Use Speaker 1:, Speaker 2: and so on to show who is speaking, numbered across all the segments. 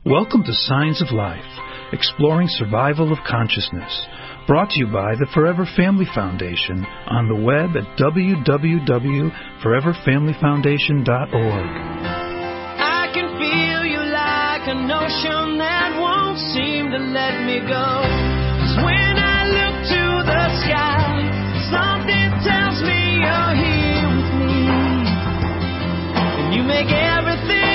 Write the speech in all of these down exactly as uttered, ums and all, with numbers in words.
Speaker 1: Welcome to Signs of Life, exploring survival of consciousness, brought to you by the Forever Family Foundation on the web at w w w dot forever family foundation dot org.
Speaker 2: I can feel you like an ocean that won't seem to let me go. 'Cause when I look to the sky, something tells me you're here with me, and you make everything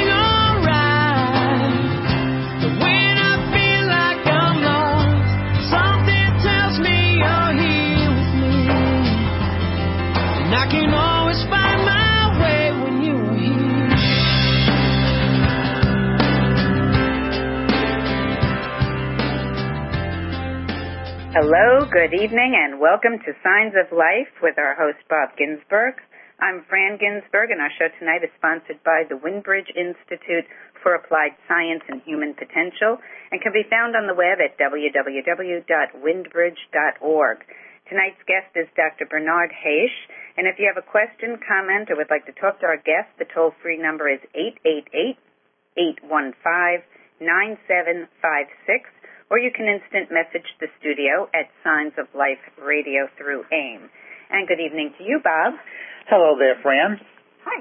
Speaker 3: Hello, good evening, and welcome to Signs of Life with our host, Bob Ginsberg. I'm Fran Ginsberg, and our show tonight is sponsored by the Windbridge Institute for Applied Science and Human Potential and can be found on the web at w w w dot windbridge dot org. Tonight's guest is Doctor Bernard Haish, and if you have a question, comment, or would like to talk to our guest, the toll-free number is eight eight eight, eight one five, nine seven five six. Or you can instant message the studio at Signs of Life Radio through AIM. And good evening to you, Bob.
Speaker 4: Hello there, Fran.
Speaker 3: Hi.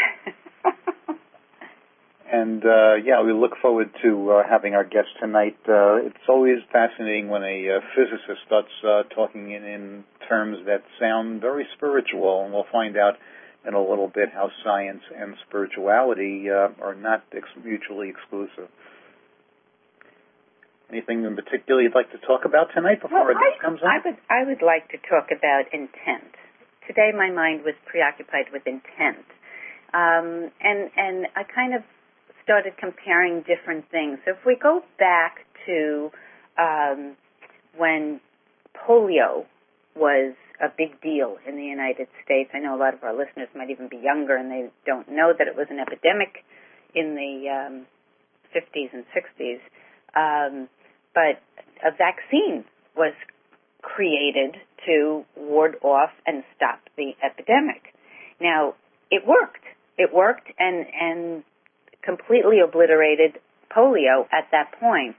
Speaker 4: and, uh, yeah, we look forward to uh, having our guest tonight. Uh, it's always fascinating when a uh, physicist starts uh, talking in, in terms that sound very spiritual, and we'll find out in a little bit how science and spirituality uh, are not ex- mutually exclusive. Anything in particular you'd like to talk about tonight before
Speaker 3: well,
Speaker 4: our guest comes on?
Speaker 3: I would, I would like to talk about intent. Today my mind was preoccupied with intent. Um, and, and I kind of started comparing different things. So if we go back to um, when polio was a big deal in the United States, I know a lot of our listeners might even be younger and they don't know that it was an epidemic in the um, fifties and sixties. Um, But a vaccine was created to ward off and stop the epidemic. Now, it worked. It worked and, and completely obliterated polio at that point.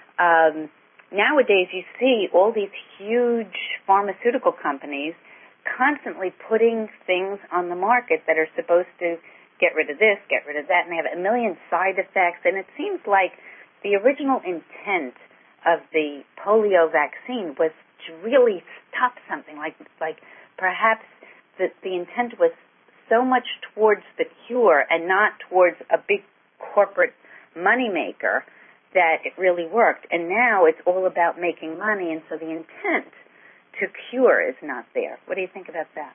Speaker 3: Um, nowadays, you see all these huge pharmaceutical companies constantly putting things on the market that are supposed to get rid of this, get rid of that, and they have a million side effects. And it seems like the original intent of the polio vaccine was to really stop something, like like perhaps the, the intent was so much towards the cure and not towards a big corporate moneymaker that it really worked. And now it's all about making money, and so the intent to cure is not there. What do you think about that?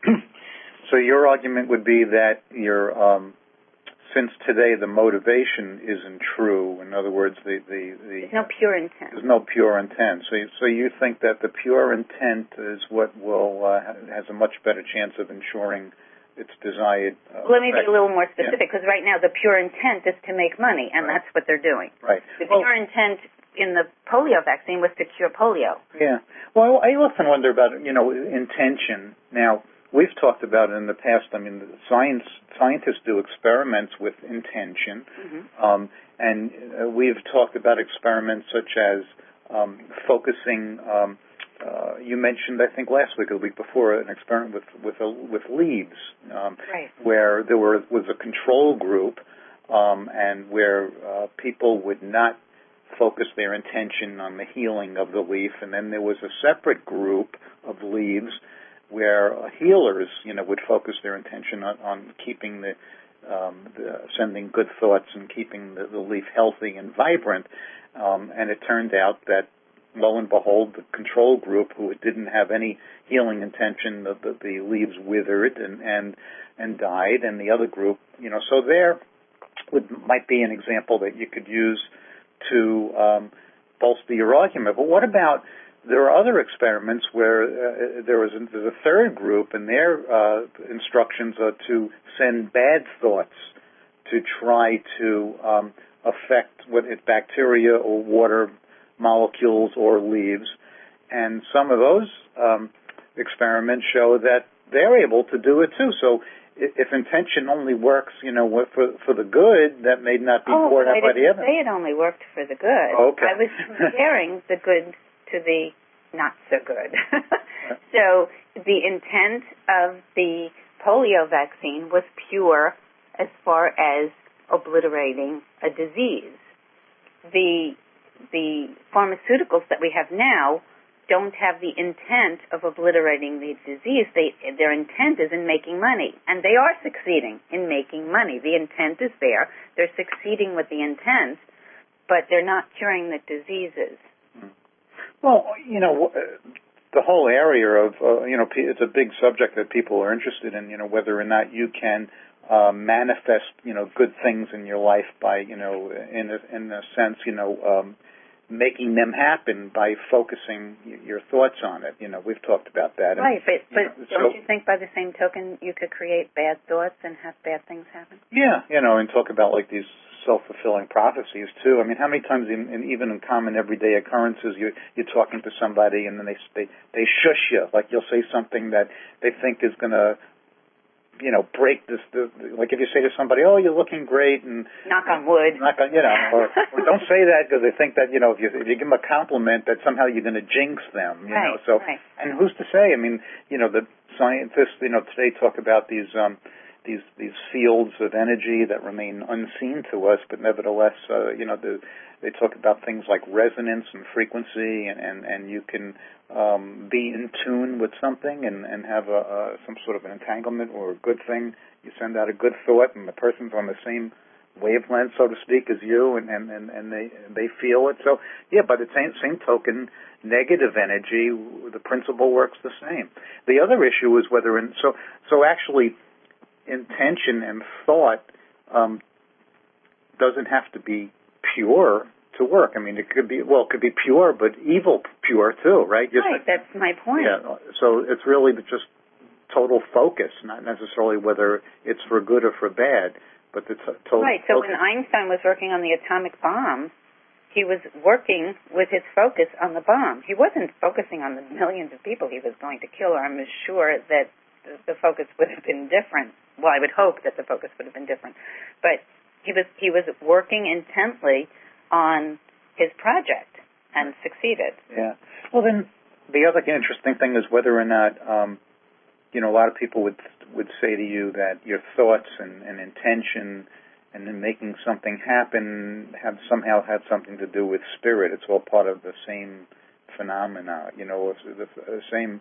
Speaker 4: So your argument would be that your um, since today the motivation isn't true, in other words, the, the, the...
Speaker 3: There's no pure intent.
Speaker 4: There's no pure intent. So, so you think that the pure intent is what will uh, has a much better chance of ensuring its desired uh,
Speaker 3: well, let me
Speaker 4: effect.
Speaker 3: be a little more specific, because
Speaker 4: yeah.
Speaker 3: right now the pure intent is to make money, and right. that's what they're doing.
Speaker 4: Right.
Speaker 3: The
Speaker 4: well,
Speaker 3: pure intent in the polio vaccine was to cure polio.
Speaker 4: Yeah. Well, I often wonder about, you know, intention. Now, we've talked about it in the past. I mean, the science scientists do experiments with intention, mm-hmm. um, and uh, we've talked about experiments such as um, focusing. Um, uh, you mentioned, I think, last week or the week before, an experiment with with a, with leaves, um,
Speaker 3: right.
Speaker 4: where there were was a control group, um, and where uh, people would not focus their intention on the healing of the leaf, and then there was a separate group of leaves where uh, healers, you know, would focus their intention on, on keeping the, um, the, sending good thoughts and keeping the, the leaf healthy and vibrant. Um, and it turned out that, lo and behold, the control group, who didn't have any healing intention, the, the, the leaves withered and, and and died, and the other group, you know, so there would might be an example that you could use to um, bolster your argument. But what about there are other experiments where uh, there was a, there's a third group, and their uh, instructions are to send bad thoughts to try to um, affect what it, bacteria or water molecules or leaves. And some of those um, experiments show that they're able to do it too. So if intention only works, you know, for for the good, that may not be
Speaker 3: oh,
Speaker 4: borne out
Speaker 3: I
Speaker 4: by the
Speaker 3: didn't
Speaker 4: evidence.
Speaker 3: say it only worked for the good.
Speaker 4: Okay.
Speaker 3: I was comparing the good to the not so good. So the intent of the polio vaccine was pure as far as obliterating a disease. The the pharmaceuticals that we have now don't have the intent of obliterating the disease. They, their intent is in making money, and they are succeeding in making money. The intent is there. They're succeeding with the intent, but they're not curing the diseases.
Speaker 4: Well, you know, the whole area of, uh, you know, it's a big subject that people are interested in, you know, whether or not you can uh, manifest, you know, good things in your life by, you know, in a, in a sense, you know, um, making them happen by focusing your thoughts on it. You know, we've talked about that.
Speaker 3: Right,
Speaker 4: and,
Speaker 3: but, but
Speaker 4: you know,
Speaker 3: don't
Speaker 4: so,
Speaker 3: you think by the same token you could create bad thoughts and have bad things happen?
Speaker 4: Yeah, you know, and talk about like these self-fulfilling prophecies too. I mean, how many times, in, in, even in common everyday occurrences, you, you're talking to somebody and then they they they shush you, like you'll say something that they think is going to, you know, break this. The, like if you say to somebody, "Oh, you're looking great," and
Speaker 3: knock on wood,
Speaker 4: knock on, you know, or, or don't say that because they think that, you know, if you if you give them a compliment, that somehow you're going to jinx them. You
Speaker 3: right,
Speaker 4: know, so
Speaker 3: right.
Speaker 4: And who's to say? I mean, you know, the scientists, you know, today talk about these. Um, These these fields of energy that remain unseen to us, but nevertheless, uh, you know, the, they talk about things like resonance and frequency, and, and, and you can um, be in tune with something and, and have a, a some sort of an entanglement or a good thing. You send out a good thought, and the person's on the same wavelength, so to speak, as you, and, and, and, and they they feel it. So, yeah, by the same, same token, negative energy, the principle works the same. The other issue is whether, in, so so actually, intention and thought um, doesn't have to be pure to work. I mean, it could be, well, it could be pure, but evil pure too, right? Just
Speaker 3: right,
Speaker 4: like,
Speaker 3: that's my point.
Speaker 4: Yeah, so it's really just total focus, not necessarily whether it's for good or for bad, but the t- total
Speaker 3: right, so
Speaker 4: focus.
Speaker 3: when Einstein was working on the atomic bomb, he was working with his focus on the bomb. He wasn't focusing on the millions of people he was going to kill, or I'm sure that the focus would have been different. Well, I would hope that the focus would have been different. But he was he was working intently on his project and succeeded.
Speaker 4: Yeah. Well, then the other interesting thing is whether or not, um, you know, a lot of people would would say to you that your thoughts and, and intention and then making something happen have somehow had something to do with spirit. It's all part of the same phenomena. You know, it's the, the same.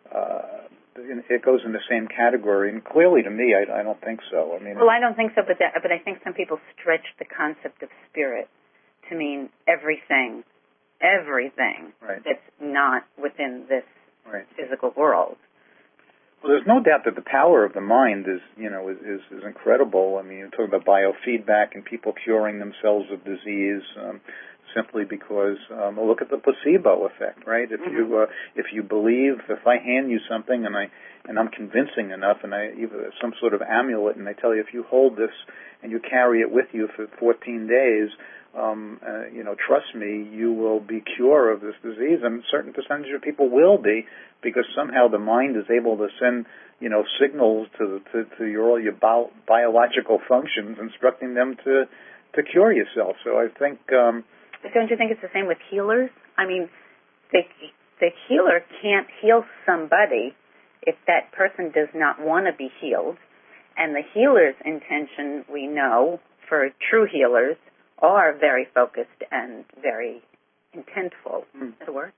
Speaker 4: Uh, it goes in the same category, and clearly to me, I, I don't think so. I mean,
Speaker 3: well, I don't think so, but that, but I think some people stretch the concept of spirit to mean everything, everything
Speaker 4: right.
Speaker 3: that's not within this
Speaker 4: right.
Speaker 3: physical world.
Speaker 4: Well, there's no doubt that the power of the mind is, you know, is, is, is incredible. I mean, you're talking about biofeedback and people curing themselves of disease. Um, simply because um, look at the placebo effect, right? If
Speaker 3: mm-hmm.
Speaker 4: you uh, if you believe, if I hand you something and I and I'm convincing enough, and I either some sort of amulet, and I tell you if you hold this and you carry it with you for fourteen days, um, uh, you know, trust me, you will be cured of this disease, and a certain percentage of people will be, because somehow the mind is able to send, you know, signals to to, to your all your bio, biological functions, instructing them to to cure yourself. So I think. Um,
Speaker 3: But don't you think it's the same with healers? I mean, the the healer can't heal somebody if that person does not want to be healed. And the healer's intention, we know, for true healers, are very focused and very intentful.
Speaker 4: Mm.
Speaker 3: Is that a word?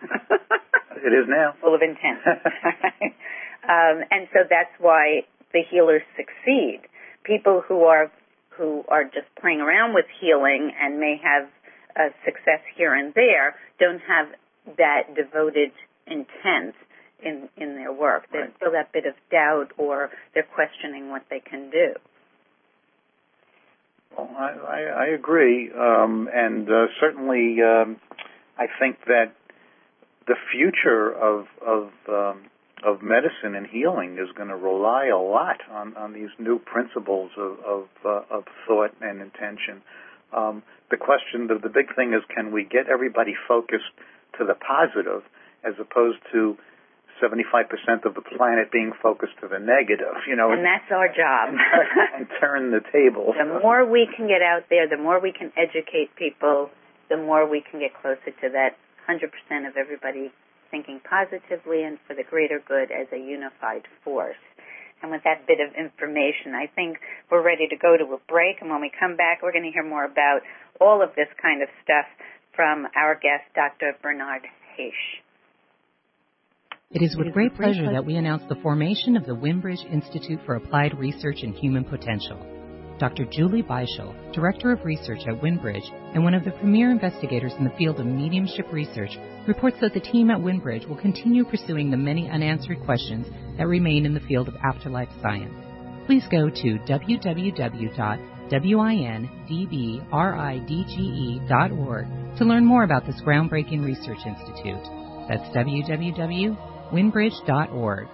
Speaker 4: It is now.
Speaker 3: Full of intent. um, and so that's why the healers succeed. People who are who are just playing around with healing and may have Uh, success here and there, don't have that devoted intent in in their work. They
Speaker 4: right.
Speaker 3: feel that bit of doubt, or they're questioning what they can do.
Speaker 4: Well, I, I, I agree, um, and uh, certainly um, I think that the future of of um, of medicine and healing is going to rely a lot on, on these new principles of of, uh, of thought and intention. Um, the question, the, the big thing is, can we get everybody focused to the positive as opposed to seventy-five percent of the planet being focused to the negative, you know.
Speaker 3: And that's our job.
Speaker 4: And turn the table.
Speaker 3: The more we can get out there, the more we can educate people, the more we can get closer to that one hundred percent of everybody thinking positively and for the greater good as a unified force. And with that bit of information, I think we're ready to go to a break. And when we come back, we're going to hear more about all of this kind of stuff from our guest, Doctor Bernard Heche.
Speaker 5: It is with great pleasure that we announce the formation of the Winbridge Institute for Applied Research and Human Potential. Doctor Julie Beischel, Director of Research at Winbridge and one of the premier investigators in the field of mediumship research, reports that the team at Winbridge will continue pursuing the many unanswered questions that remain in the field of afterlife science. Please go to w w w dot windbridge dot org to learn more about this groundbreaking research institute. That's w w w dot windbridge dot org.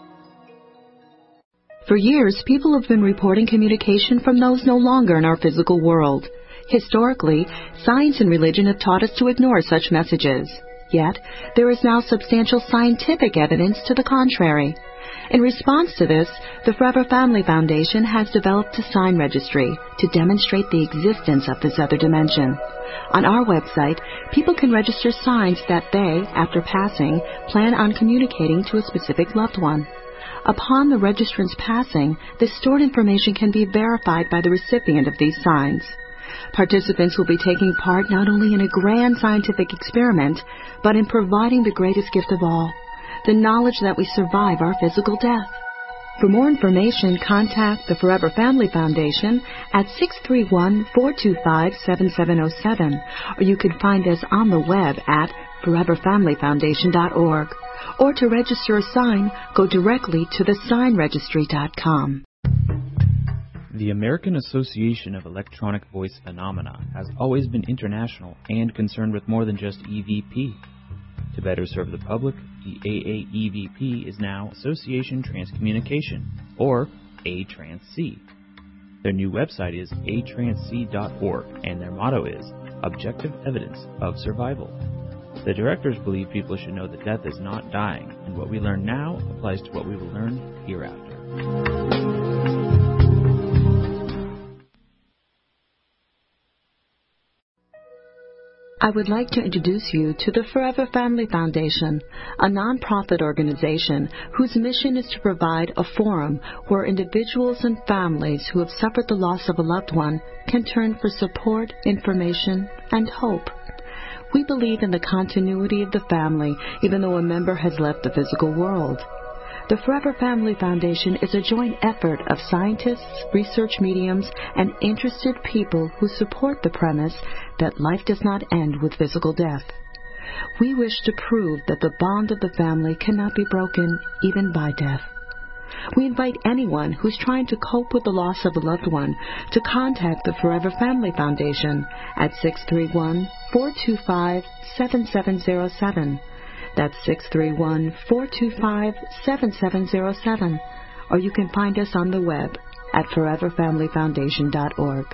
Speaker 6: For years, people have been reporting communication from those no longer in our physical world. Historically, science and religion have taught us to ignore such messages. Yet, there is now substantial scientific evidence to the contrary. In response to this, the Forever Family Foundation has developed a sign registry to demonstrate the existence of this other dimension. On our website, people can register signs that they, after passing, plan on communicating to a specific loved one. Upon the registrant's passing, the stored information can be verified by the recipient of these signs. Participants will be taking part not only in a grand scientific experiment, but in providing the greatest gift of all, the knowledge that we survive our physical death. For more information, contact the Forever Family Foundation at six three one, four two five, seven seven zero seven, or you can find us on the web at forever family foundation dot org. Or to register a sign, go directly to the sign registry dot com.
Speaker 7: The American Association of Electronic Voice Phenomena has always been international and concerned with more than just E V P. To better serve the public, the A A E V P is now Association Transcommunication, or A Trans C. Their new website is a trans c dot org, and their motto is Objective Evidence of Survival. The directors believe people should know that death is not dying, and what we learn now applies to what we will learn hereafter.
Speaker 6: I would like to introduce you to the Forever Family Foundation, a nonprofit organization whose mission is to provide a forum where individuals and families who have suffered the loss of a loved one can turn for support, information, and hope. We believe in the continuity of the family, even though a member has left the physical world. The Forever Family Foundation is a joint effort of scientists, research mediums, and interested people who support the premise that life does not end with physical death. We wish to prove that the bond of the family cannot be broken even by death. We invite anyone who's trying to cope with the loss of a loved one to contact the Forever Family Foundation at six three one, four two five, seven seven zero seven. That's six three one, four two five, seven seven zero seven. Or you can find us on the web at forever family foundation dot org.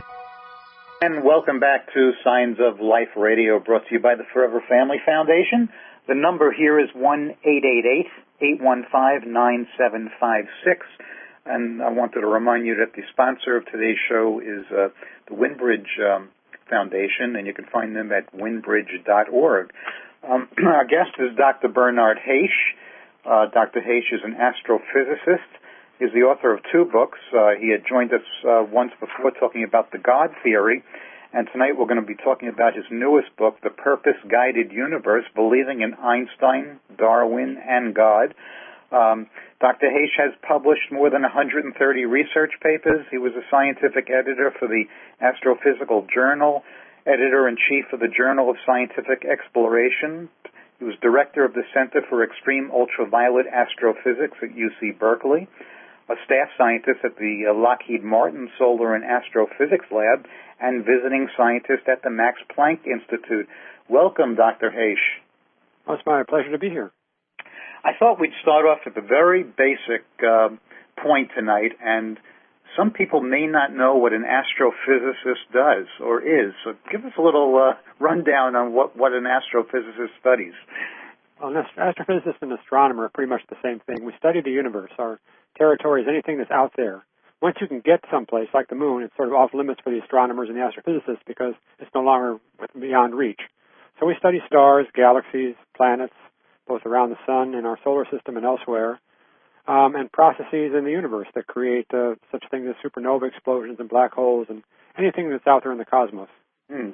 Speaker 4: And welcome back to Signs of Life Radio, brought to you by the Forever Family Foundation. The number here is one eight eight eight, eight one five, nine seven five six. And I wanted to remind you that the sponsor of today's show is uh, the Winbridge um, Foundation, and you can find them at windbridge dot org. Um, our guest is Doctor Bernard Heche. Uh, Doctor Heche is an astrophysicist. He's the author of two books. Uh, he had joined us uh, once before talking about the God theory, and tonight we're going to be talking about his newest book, The Purpose-Guided Universe, Believing in Einstein, Darwin, and God. Um, Doctor Heche has published more than one hundred thirty research papers. He was a scientific editor for the Astrophysical Journal, editor-in-chief of the Journal of Scientific Exploration. He was director of the Center for Extreme Ultraviolet Astrophysics at U C Berkeley, a staff scientist at the Lockheed Martin Solar and Astrophysics Lab, and visiting scientist at the Max Planck Institute. Welcome, Doctor Heche.
Speaker 8: Well, it's my pleasure to be here.
Speaker 4: I thought we'd start off at the very basic uh, point tonight, and some people may not know what an astrophysicist does or is. So give us a little uh, rundown on what, what an astrophysicist studies.
Speaker 8: Well, an astrophysicist and astronomer are pretty much the same thing. We study the universe. Our territory is anything that's out there. Once you can get someplace like the moon, it's sort of off limits for the astronomers and the astrophysicists because it's no longer beyond reach. So we study stars, galaxies, planets, both around the sun, in our solar system and elsewhere, um, and processes in the universe that create uh, such things as supernova explosions and black holes and anything that's out there in the cosmos.
Speaker 4: Hmm.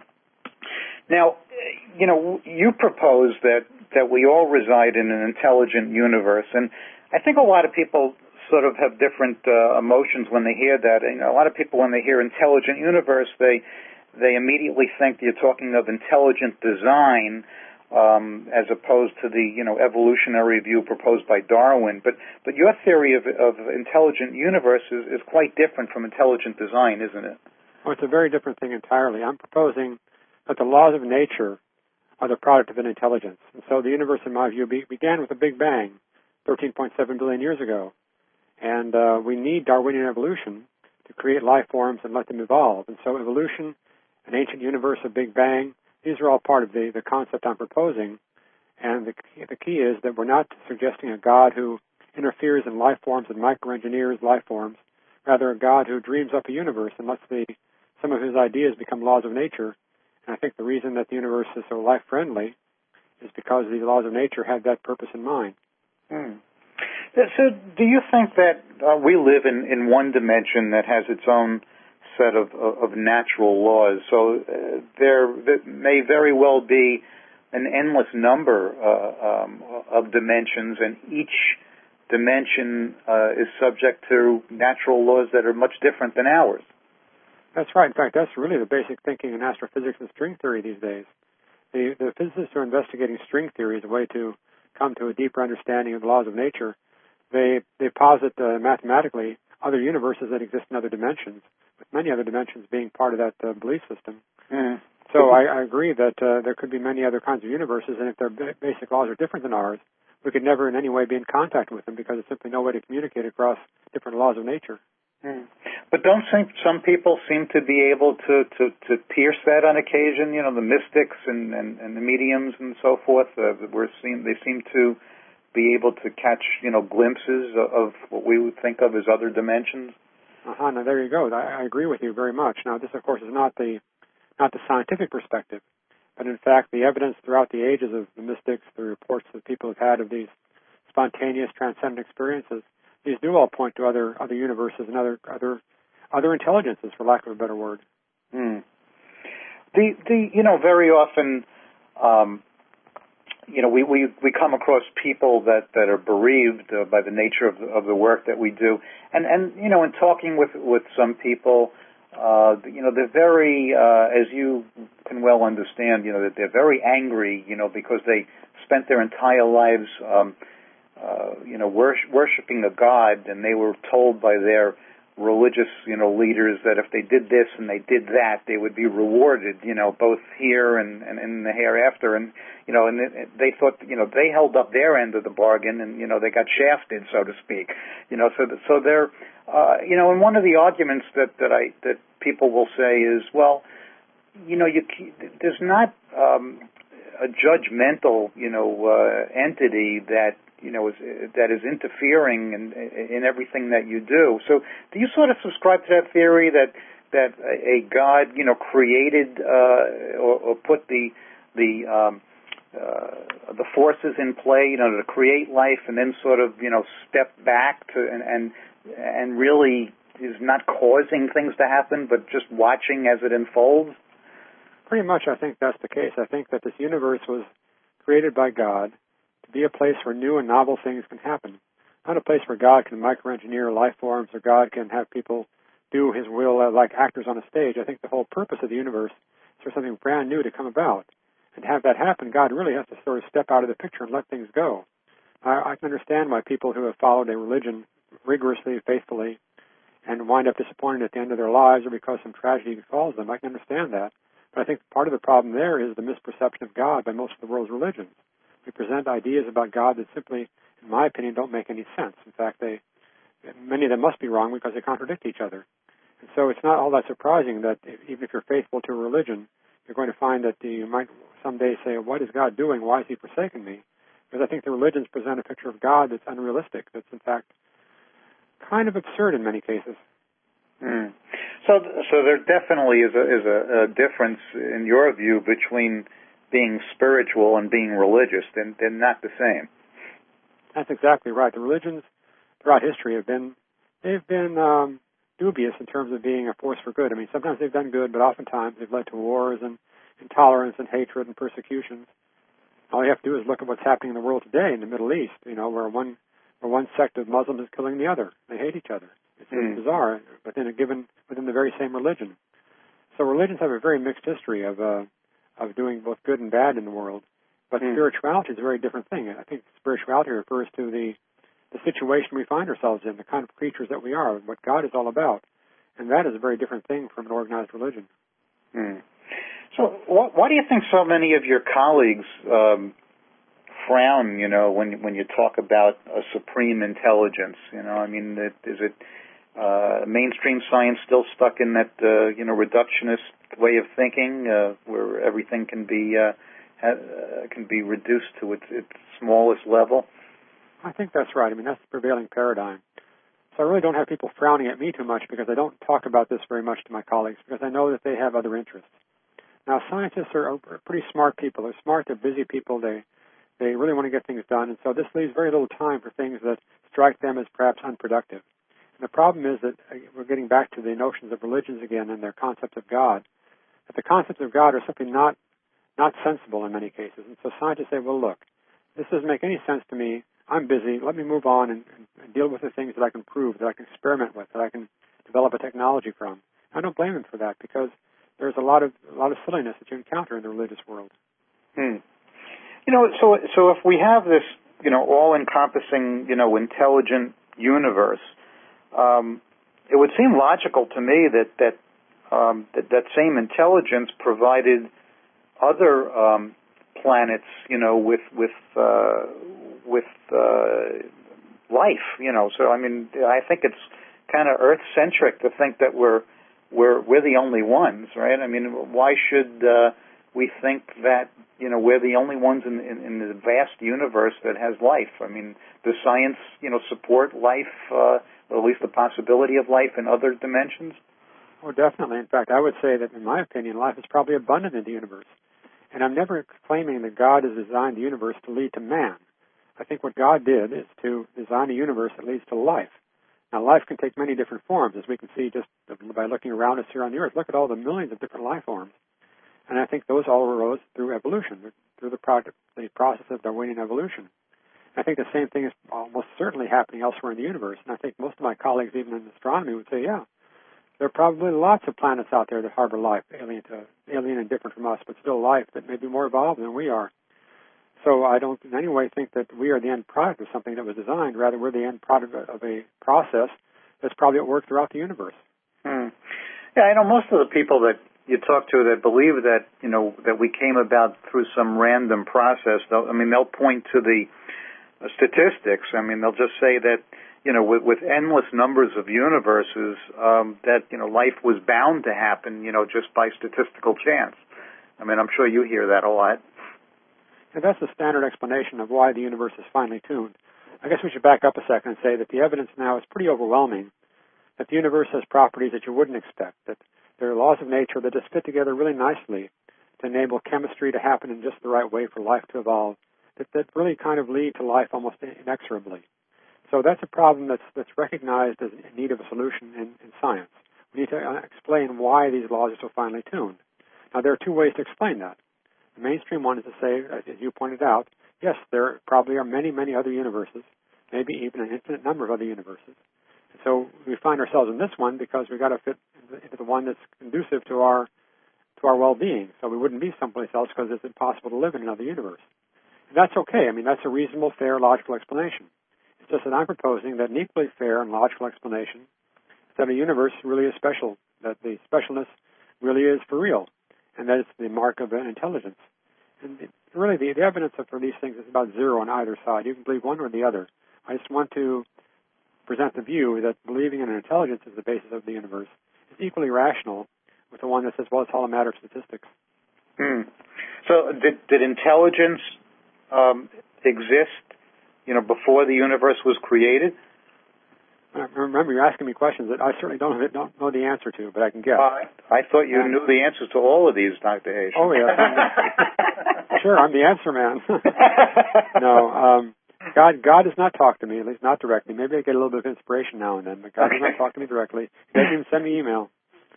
Speaker 4: Now, you know, you propose that, that we all reside in an intelligent universe, and I think a lot of people sort of have different uh, emotions when they hear that. You know, a lot of people, when they hear intelligent universe, they they immediately think you're talking of intelligent design, um, as opposed to the, you know, evolutionary view proposed by Darwin. But but your theory of, of intelligent universe is, is quite different from intelligent design, isn't it?
Speaker 8: Well, it's a very different thing entirely. I'm proposing that the laws of nature are the product of an intelligence. And so the universe, in my view, be, began with a Big Bang thirteen point seven billion years ago. And uh, we need Darwinian evolution to create life forms and let them evolve. And so evolution, an ancient universe, a Big Bang, these are all part of the, the concept I'm proposing. And the key, the key is that we're not suggesting a God who interferes in life forms and microengineers life forms, rather a God who dreams up a universe and lets the, some of his ideas become laws of nature. And I think the reason that the universe is so life-friendly is because the laws of nature had that purpose in mind.
Speaker 4: Hmm. So do you think that uh, we live in, in one dimension that has its own set of, of, of natural laws? So uh, there, there may very well be an endless number uh, um, of dimensions, and each dimension uh, is subject to natural laws that are much different than ours.
Speaker 8: That's right. In fact, that's really the basic thinking in astrophysics and string theory these days. The, the physicists who are investigating string theory as a way to come to a deeper understanding of the laws of nature, They they posit uh, mathematically other universes that exist in other dimensions, with many other dimensions being part of that uh, belief system.
Speaker 4: Mm.
Speaker 8: So I, I agree that uh, there could be many other kinds of universes, and if their b- basic laws are different than ours, we could never in any way be in contact with them because there's simply no way to communicate across different laws of nature.
Speaker 4: Mm. But don't some, some people seem to be able to, to, to pierce that on occasion? You know, the mystics and, and, and the mediums and so forth, uh, we're seem, they seem to be able to catch, you know, glimpses of what we would think of as other dimensions.
Speaker 8: Uh-huh, now there you go. I, I agree with you very much. Now this, of course, is not the not the scientific perspective, but in fact the evidence throughout the ages of the mystics, the reports that people have had of these spontaneous transcendent experiences, these do all point to other other universes and other other other intelligences, for lack of a better word.
Speaker 4: Hmm. The the you know very often. Um, You know, we, we, we come across people that, that are bereaved uh, by the nature of the, of the work that we do. And, and, you know, in talking with, with some people, uh, you know, they're very, uh, as you can well understand, you know, that they're very angry, you know, because they spent their entire lives, um, uh, you know, wors- worshiping a God, and they were told by their religious, you know, leaders that if they did this and they did that, they would be rewarded, you know, both here and, and in the hereafter. And, you know, and it, they thought, you know, they held up their end of the bargain and, you know, they got shafted, so to speak. You know, so, so they're, uh, you know, and one of the arguments that, that I, that people will say is, well, you know, you, there's not, um, a judgmental, you know, uh, entity that, you know, is, that is interfering in, in everything that you do. So do you sort of subscribe to that theory that that a God, you know, created uh, or, or put the the um, uh, the forces in play, you know, to create life, and then sort of, you know, step back to and and, and really is not causing things to happen, but just watching as it unfolds?
Speaker 8: Pretty much, I think that's the case. I think that this universe was created by God to be a place where new and novel things can happen, not a place where God can microengineer life forms or God can have people do his will uh, like actors on a stage. I think the whole purpose of the universe is for something brand new to come about. And to have that happen, God really has to sort of step out of the picture and let things go. I, I can understand why people who have followed a religion rigorously, faithfully, and wind up disappointed at the end of their lives or because some tragedy befalls them. I can understand that. But I think part of the problem there is the misperception of God by most of the world's religions. We present ideas about God that simply, in my opinion, don't make any sense. In fact, they many of them must be wrong because they contradict each other. And so it's not all that surprising that if, even if you're faithful to a religion, you're going to find that you might someday say, what is God doing? Why has he forsaken me? because I think the religions present a picture of God that's unrealistic, that's in fact kind of absurd in many cases.
Speaker 4: Mm. So, so there definitely is a, is a, a difference, in your view, between being spiritual and being religious. They're, they're not the same.
Speaker 8: That's exactly right. The religions throughout history have been, they've been um, dubious in terms of being a force for good. I mean, sometimes they've done good, but oftentimes they've led to wars and intolerance and hatred and persecutions. All you have to do is look at what's happening in the world today in the Middle East, you know, where one where one sect of Muslims is killing the other. They hate each other. It's mm. bizarre within a given within the very same religion. So religions have a very mixed history of uh, of doing both good and bad in the world. But mm. spirituality is a very different thing. I think spirituality refers to the the situation we find ourselves in, the kind of creatures that we are, what God is all about, and that is a very different thing from an organized religion.
Speaker 4: Mm. So, wh- why do you think so many of your colleagues um, frown, you know, when when you talk about a supreme intelligence? You know, I mean, is it uh, mainstream science still stuck in that, uh, you know, reductionist way of thinking, uh, where everything can be uh, ha- can be reduced to its, its smallest level?
Speaker 8: I think that's right. I mean, that's the prevailing paradigm. So I really don't have people frowning at me too much because I don't talk about this very much to my colleagues because I know that they have other interests. Now, scientists are pretty smart people. They're smart. They're busy people. They they really want to get things done. And so this leaves very little time for things that strike them as perhaps unproductive. And the problem is that we're getting back to the notions of religions again and their concepts of God. That the concepts of God are simply not not sensible in many cases. And so scientists say, well, look, this doesn't make any sense to me. I'm busy. Let me move on and, and deal with the things that I can prove, that I can experiment with, that I can develop a technology from. I don't blame them for that because there's a lot of a lot of silliness that you encounter in the religious world.
Speaker 4: Hmm. You know, so so if we have this, you know, all-encompassing, you know, intelligent universe, um, it would seem logical to me that that um, that, that same intelligence provided other um, planets, you know, with with uh, with uh, life, you know. So I mean, I think it's kind of Earth-centric to think that we're We're we're the only ones, right? I mean, why should uh, we think that, you know, we're the only ones in, in, in the vast universe that has life? I mean, does science, you know, support life, uh, or at least the possibility of life in other dimensions?
Speaker 8: Oh, definitely. In fact, I would say that, in my opinion, life is probably abundant in the universe. And I'm never claiming that God has designed the universe to lead to man. I think what God did is to design a universe that leads to life. Now, life can take many different forms, as we can see just by looking around us here on the Earth. Look at all the millions of different life forms. And I think those all arose through evolution, through the, product, the process of Darwinian evolution. I think the same thing is almost certainly happening elsewhere in the universe. And I think most of my colleagues, even in astronomy, would say, yeah, there are probably lots of planets out there that harbor life, alien, to, alien and different from us, but still life that may be more evolved than we are. So I don't in any way think that we are the end product of something that was designed. Rather, we're the end product of a process that's probably at work throughout the universe.
Speaker 4: Hmm. Yeah, I know most of the people that you talk to that believe that, you know, that we came about through some random process, I mean, they'll point to the statistics. I mean, they'll just say that, you know, with, with endless numbers of universes, um, that, you know, life was bound to happen, you know, just by statistical chance. I mean, I'm sure you hear that a lot.
Speaker 8: And that's the standard explanation of why the universe is finely tuned. I guess we should back up a second and say that the evidence now is pretty overwhelming that the universe has properties that you wouldn't expect, that there are laws of nature that just fit together really nicely to enable chemistry to happen in just the right way for life to evolve, that, that really kind of lead to life almost inexorably. So that's a problem that's, that's recognized as in need of a solution in, in science. We need to explain why these laws are so finely tuned. Now, there are two ways to explain that. The mainstream one is to say, as you pointed out, yes, there probably are many, many other universes, maybe even an infinite number of other universes. And so we find ourselves in this one because we've got to fit into the one that's conducive to our to our well-being. So we wouldn't be someplace else because it's impossible to live in another universe. And that's okay. I mean, that's a reasonable, fair, logical explanation. It's just that I'm proposing that an equally fair and logical explanation is that a universe really is special, that the specialness really is for real, and that it's the mark of an intelligence. And it, really, the, the evidence for these things is about zero on either side. You can believe one or the other. I just want to present the view that believing in an intelligence as the basis of the universe is equally rational with the one that says, well, it's all a matter of statistics.
Speaker 4: Hmm. So did, did intelligence um, exist, you know, before the universe was created?
Speaker 8: I remember you're asking me questions that I certainly don't don't know the answer to, but I can guess.
Speaker 4: Uh, I thought you
Speaker 8: um,
Speaker 4: knew the answers to all of these, Doctor Haitian.
Speaker 8: Oh, yeah. Sure, I'm the answer man. No, um, God God does not talk to me, at least not directly. Maybe I get a little bit of inspiration now and then, but God does not talk to me directly. He doesn't even send me email.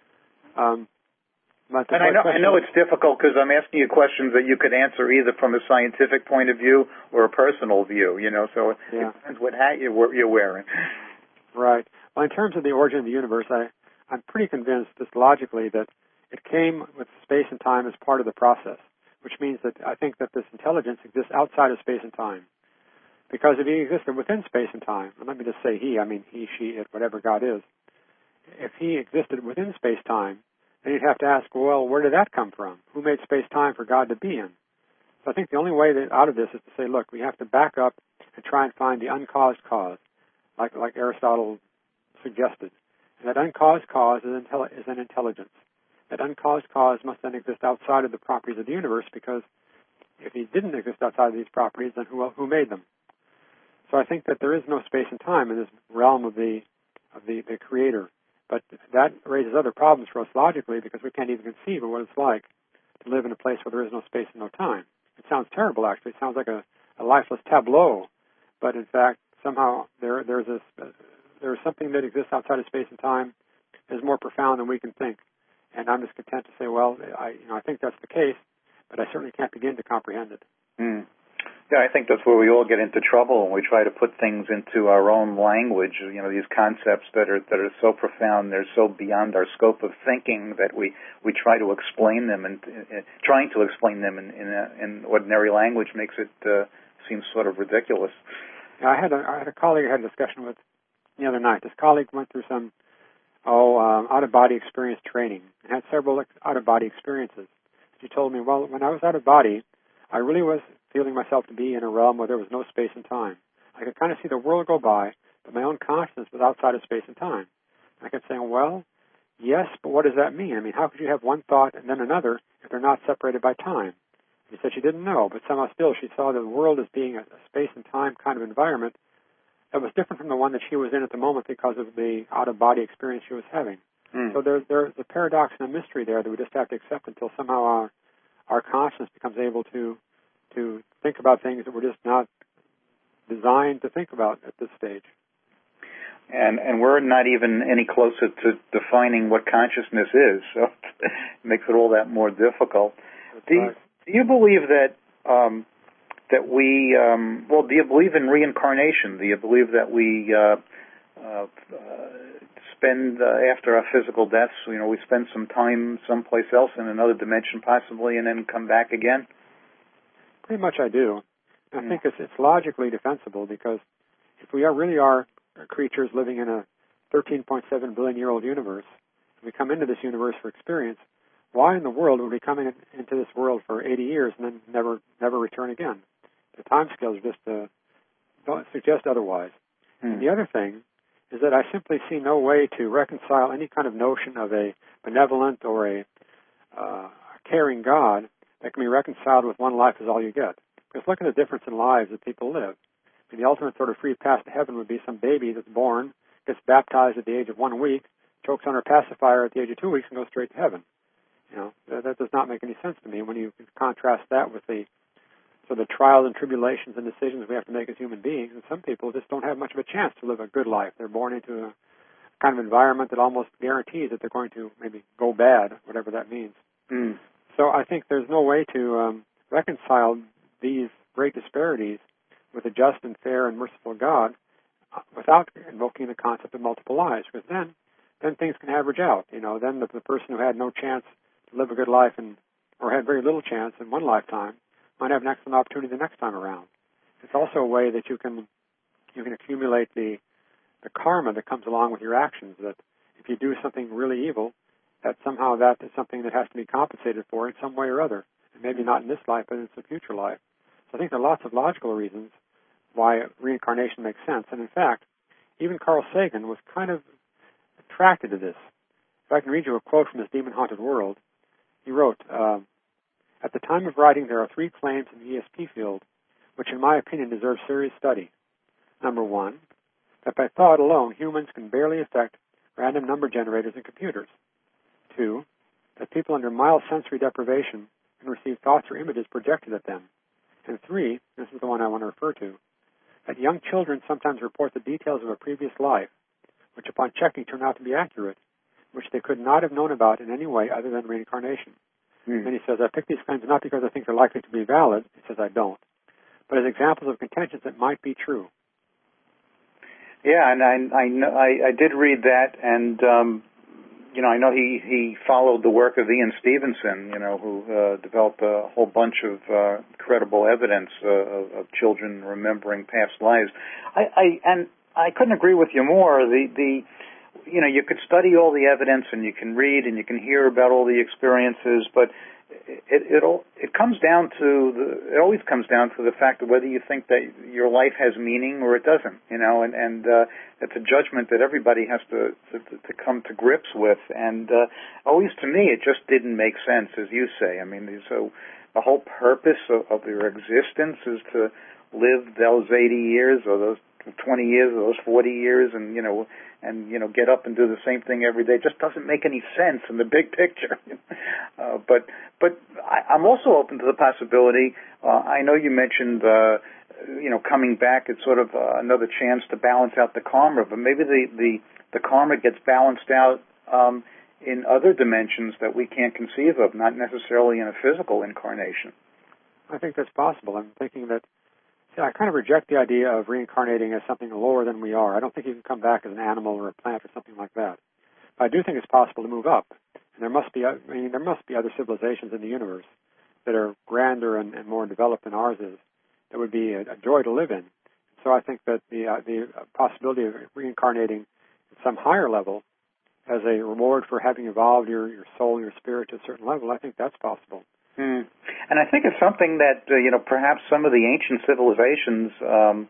Speaker 8: Um, but
Speaker 4: and I know, I know it's difficult because I'm asking you questions that you could answer either from a scientific point of view or a personal view, you know, so it
Speaker 8: yeah.
Speaker 4: depends what hat you're, you're wearing.
Speaker 8: Right. Well, in terms of the origin of the universe, I, I'm pretty convinced, just logically, that it came with space and time as part of the process, which means that I think that this intelligence exists outside of space and time. Because if he existed within space and time, and let me just say he, I mean he, she, it, whatever God is, if he existed within space-time, then you'd have to ask, well, where did that come from? Who made space-time for God to be in? So I think the only way that out of this is to say, look, we have to back up and try and find the uncaused cause, like like Aristotle suggested. And that uncaused cause is, intelli- is an intelligence. That uncaused cause must then exist outside of the properties of the universe, because if he didn't exist outside of these properties, then who who made them? So I think that there is no space and time in this realm of the of the, the Creator. But that raises other problems for us logically, because we can't even conceive of what it's like to live in a place where there is no space and no time. It sounds terrible, actually. It sounds like a, a lifeless tableau. But in fact, somehow there there's this uh, there is something that exists outside of space and time that is more profound than we can think. And I'm just content to say, well, I you know I think that's the case, but I certainly can't begin to comprehend it.
Speaker 4: Mm. Yeah, I think that's where we all get into trouble when we try to put things into our own language. You know, these concepts that are that are so profound, they're so beyond our scope of thinking that we, we try to explain them, and uh, trying to explain them in in, a, in ordinary language makes it uh, seem sort of ridiculous.
Speaker 8: Yeah, I had a I had a colleague I had a discussion with the other night. This colleague went through some oh um, out of body experience training and had several out of body experiences. She told me, well, when I was out of body, I really was feeling myself to be in a realm where there was no space and time. I could kind of see the world go by, but my own consciousness was outside of space and time. I kept saying, well, yes, but what does that mean? I mean, how could you have one thought and then another if they're not separated by time? She said she didn't know, but somehow still she saw the world as being a space and time kind of environment that was different from the one that she was in at the moment because of the out-of-body experience she was having. Mm. So there, there's a paradox and a mystery there that we just have to accept until somehow our, our consciousness becomes able to to think about things that we're just not designed to think about at this stage.
Speaker 4: And and we're not even any closer to defining what consciousness is, so it makes it all that more difficult. Do you, do you believe that um, that we, um, well, do you believe in reincarnation? Do you believe that we uh, uh, spend, uh, after our physical deaths, you know, we spend some time someplace else in another dimension possibly and then come back again?
Speaker 8: Pretty much I do. I mm. think it's, it's logically defensible, because if we are really are creatures living in a thirteen point seven billion year old universe, and we come into this universe for experience, why in the world would we come in, into this world for eighty years and then never never return again? The time scales just uh, don't suggest otherwise. Mm. And the other thing is that I simply see no way to reconcile any kind of notion of a benevolent or a uh, caring God that can be reconciled with one life is all you get. Because look at the difference in lives that people live. I mean, the ultimate sort of free pass to heaven would be some baby that's born, gets baptized at the age of one week, chokes on her pacifier at the age of two weeks, and goes straight to heaven. You know, that, that does not make any sense to me when you contrast that with the so the trials and tribulations and decisions we have to make as human beings. And some people just don't have much of a chance to live a good life. They're born into a kind of environment that almost guarantees that they're going to maybe go bad, whatever that means. Mm. So I think there's no way to um, reconcile these great disparities with a just and fair and merciful God without invoking the concept of multiple lives, because then then things can average out. You know, then the, the person who had no chance to live a good life and or had very little chance in one lifetime might have an excellent opportunity the next time around. It's also a way that you can you can accumulate the the karma that comes along with your actions, that if you do something really evil, that somehow that is something that has to be compensated for in some way or other. And maybe not in this life, but in some future life. So I think there are lots of logical reasons why reincarnation makes sense. And in fact, even Carl Sagan was kind of attracted to this. If I can read you a quote from his Demon-Haunted World, he wrote, uh, at the time of writing, there are three claims in the E S P field which in my opinion deserves serious study. Number one, that by thought alone, humans can barely affect random number generators in computers. Two, that people under mild sensory deprivation can receive thoughts or images projected at them. And three, this is the one I want to refer to, that young children sometimes report the details of a previous life, which upon checking turn out to be accurate, which they could not have known about in any way other than reincarnation. Mm. And he says, I pick these claims not because I think they're likely to be valid, he says I don't, but as examples of contentions that might be true.
Speaker 4: Yeah, and I I, know, I, I did read that, and um, you know I know he, he followed the work of Ian Stevenson, you know, who uh, developed a whole bunch of uh, credible evidence uh, of, of children remembering past lives. I, I and I couldn't agree with you more. The the you know you could study all the evidence, and you can read, and you can hear about all the experiences, but It it it comes down to the, it always comes down to the fact of whether you think that your life has meaning or it doesn't, you know, and and uh, it's a judgment that everybody has to to, to come to grips with. And uh, always to me, it just didn't make sense, as you say. I mean, so the whole purpose of, of your existence is to live those eighty years or those twenty years or those forty years, and you know. and, you know, get up and do the same thing every day. It just doesn't make any sense in the big picture. uh, but but I, I'm also open to the possibility, uh, I know you mentioned, uh, you know, coming back, it's sort of uh, another chance to balance out the karma, but maybe the, the, the karma gets balanced out um, in other dimensions that we can't conceive of, not necessarily in a physical incarnation.
Speaker 8: I think that's possible. I'm thinking that I kind of reject the idea of reincarnating as something lower than we are. I don't think you can come back as an animal or a plant or something like that. But I do think it's possible to move up. And there must be, I mean, there must be other civilizations in the universe that are grander and, and more developed than ours is. That would be a, a joy to live in. So I think that the uh, the possibility of reincarnating at some higher level as a reward for having evolved your, your soul and your spirit to a certain level, I think that's possible.
Speaker 4: Hmm. And I think it's something that, uh, you know, perhaps some of the ancient civilizations, um,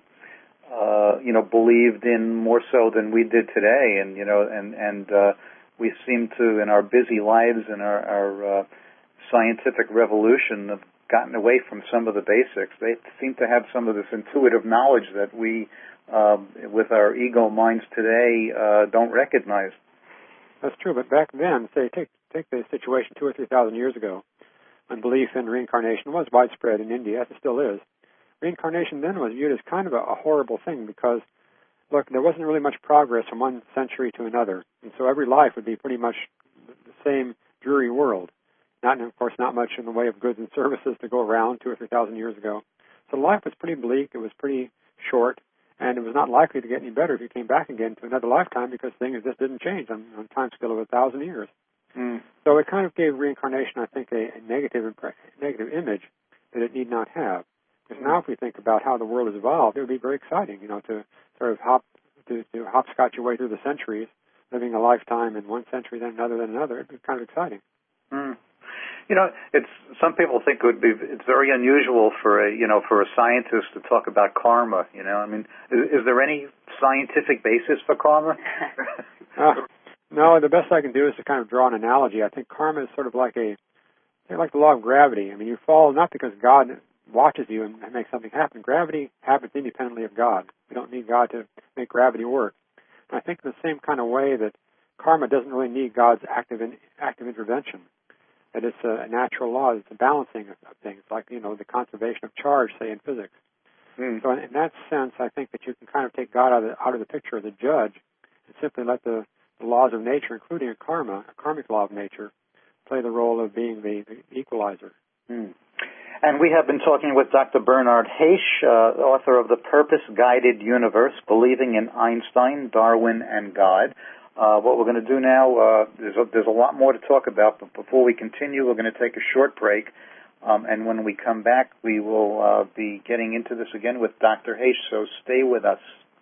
Speaker 4: uh, you know, believed in more so than we did today. And, you know, and, and uh, we seem to, in our busy lives and our, our uh, scientific revolution, have gotten away from some of the basics. They seem to have some of this intuitive knowledge that we, uh, with our ego minds today, uh, don't recognize.
Speaker 8: That's true. But back then, say, take, take the situation two or three thousand years ago, when belief in reincarnation was widespread in India, as it still is. Reincarnation then was viewed as kind of a, a horrible thing because, look, there wasn't really much progress from one century to another. And so every life would be pretty much the same dreary world. Not, of course, not much in the way of goods and services to go around two or three thousand years ago. So life was pretty bleak. It was pretty short. And it was not likely to get any better if you came back again to another lifetime because things just didn't change on, on a time scale of a thousand years. Mm. So it kind of gave reincarnation, I think, a, a negative impre- negative image that it need not have. Because now if we think about how the world has evolved, it would be very exciting, you know, to sort of hop to, to hopscotch your way through the centuries, living a lifetime in one century, then another, then another. It would be kind of exciting.
Speaker 4: Mm. You know, it's some people think it would be it's very unusual for a you know for a scientist to talk about karma. You know, I mean, is, is there any scientific basis for karma?
Speaker 8: uh, No, the best I can do is to kind of draw an analogy. I think karma is sort of like a, like the law of gravity. I mean, you fall not because God watches you and makes something happen. Gravity happens independently of God. You don't need God to make gravity work. And I think in the same kind of way that karma doesn't really need God's active in, active intervention. That it's a natural law. It's a balancing of, of things, like, you know, the conservation of charge, say, in physics. Mm. So in, in that sense, I think that you can kind of take God out of the, out of the picture as a judge and simply let the The laws of nature, including a karma, a karmic law of nature, play the role of being the, the equalizer.
Speaker 4: Mm. And we have been talking with Doctor Bernard Haish, uh, author of The Purpose-Guided Universe, Believing in Einstein, Darwin, and God. Uh, what we're going to do now, uh, there's, a, there's a lot more to talk about, but before we continue, we're going to take a short break. Um, and when we come back, we will uh, be getting into this again with Doctor Haish, so stay with us.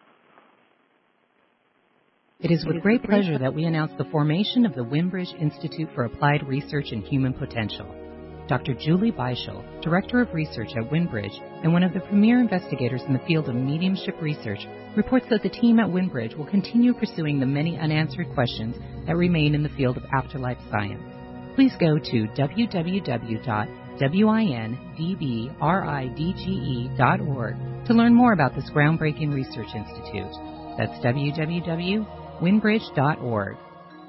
Speaker 5: It is with great pleasure that we announce the formation of the Wimbridge Institute for Applied Research in Human Potential. Doctor Julie Beischel, Director of Research at Wimbridge and one of the premier investigators in the field of mediumship research, reports that the team at Wimbridge will continue pursuing the many unanswered questions that remain in the field of afterlife science. Please go to w w w dot W I N D B R I D G E dot org to learn more about this groundbreaking research institute. That's w w w dot winbridge dot org.